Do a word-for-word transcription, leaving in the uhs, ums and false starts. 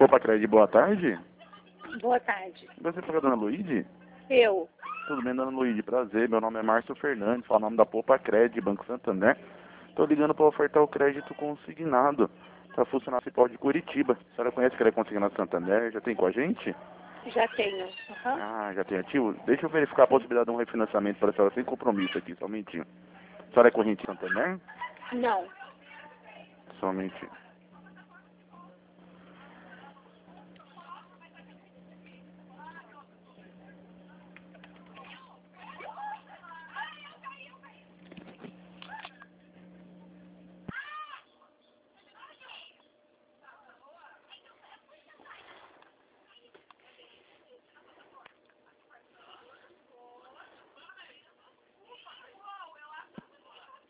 Poupa Cred, boa tarde. Boa tarde. Você foi a dona Luíde? Eu. Tudo bem, dona Luíde? Prazer, meu nome é Márcio Fernandes, falo o nome da Poupa Cred, Banco Santander. Tô ligando para ofertar o crédito consignado para funcionar municipal de Curitiba. A senhora conhece que ele é consignado Santander? Já tem com a gente? Já tenho. Uhum. Ah, já tem ativo? Deixa eu verificar a possibilidade de um refinanciamento para a senhora sem compromisso aqui, somente. A senhora é corrente Santander? Não. Somente.